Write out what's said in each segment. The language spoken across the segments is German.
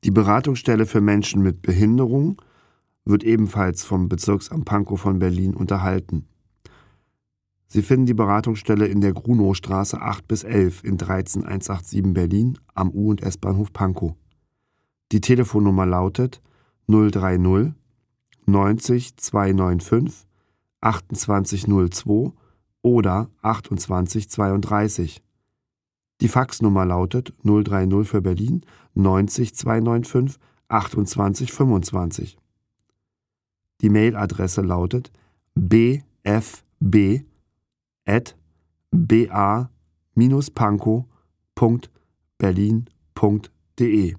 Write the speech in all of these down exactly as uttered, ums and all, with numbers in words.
Die Beratungsstelle für Menschen mit Behinderung wird ebenfalls vom Bezirksamt Pankow von Berlin unterhalten. Sie finden die Beratungsstelle in der Grunowstraße acht bis elf in dreizehn einhundertsiebenundachtzig Berlin am U- und S-Bahnhof Pankow. Die Telefonnummer lautet null drei null neunzig zweihundertfünfundneunzig achtundzwanzig null zwei oder achtundzwanzig zweiunddreißig. Die Faxnummer lautet null drei null für Berlin neunzig zweihundertfünfundneunzig achtundzwanzig fünfundzwanzig. Die Mailadresse lautet b f b at b a bindestrich pankow punkt berlin punkt de.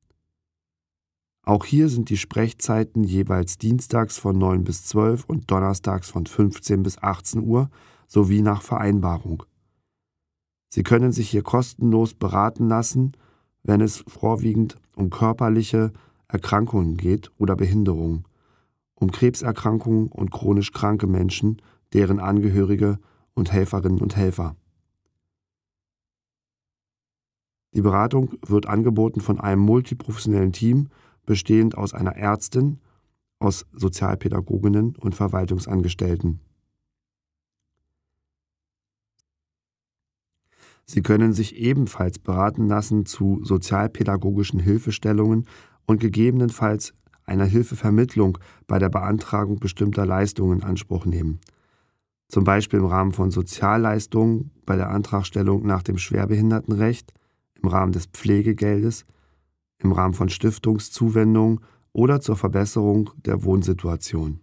Auch hier sind die Sprechzeiten jeweils dienstags von neun bis zwölf und donnerstags von fünfzehn bis achtzehn Uhr sowie nach Vereinbarung. Sie können sich hier kostenlos beraten lassen, wenn es vorwiegend um körperliche Erkrankungen geht oder Behinderungen, um Krebserkrankungen und chronisch kranke Menschen, deren Angehörige und Helferinnen und Helfer. Die Beratung wird angeboten von einem multiprofessionellen Team, bestehend aus einer Ärztin, aus Sozialpädagoginnen und Verwaltungsangestellten. Sie können sich ebenfalls beraten lassen zu sozialpädagogischen Hilfestellungen und gegebenenfalls einer Hilfevermittlung bei der Beantragung bestimmter Leistungen in Anspruch nehmen. Zum Beispiel im Rahmen von Sozialleistungen bei der Antragstellung nach dem Schwerbehindertenrecht, im Rahmen des Pflegegeldes, im Rahmen von Stiftungszuwendungen oder zur Verbesserung der Wohnsituation.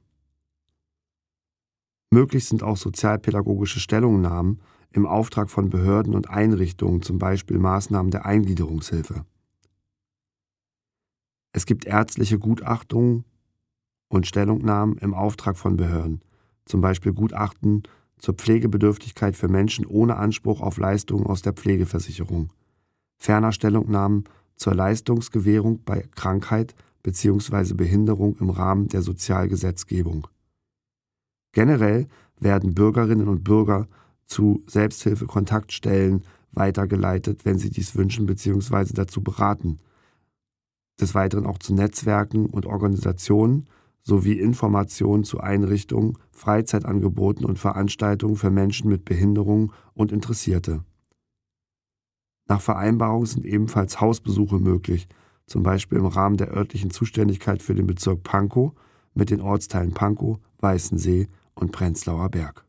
Möglich sind auch sozialpädagogische Stellungnahmen im Auftrag von Behörden und Einrichtungen, zum Beispiel Maßnahmen der Eingliederungshilfe. Es gibt ärztliche Gutachtungen und Stellungnahmen im Auftrag von Behörden, zum Beispiel Gutachten zur Pflegebedürftigkeit für Menschen ohne Anspruch auf Leistungen aus der Pflegeversicherung, ferner Stellungnahmen zur Leistungsgewährung bei Krankheit bzw. Behinderung im Rahmen der Sozialgesetzgebung. Generell werden Bürgerinnen und Bürger zu Selbsthilfekontaktstellen weitergeleitet, wenn sie dies wünschen bzw. dazu beraten. Des Weiteren auch zu Netzwerken und Organisationen sowie Informationen zu Einrichtungen, Freizeitangeboten und Veranstaltungen für Menschen mit Behinderung und Interessierte. Nach Vereinbarung sind ebenfalls Hausbesuche möglich, zum Beispiel im Rahmen der örtlichen Zuständigkeit für den Bezirk Pankow mit den Ortsteilen Pankow, Weißensee und Prenzlauer Berg.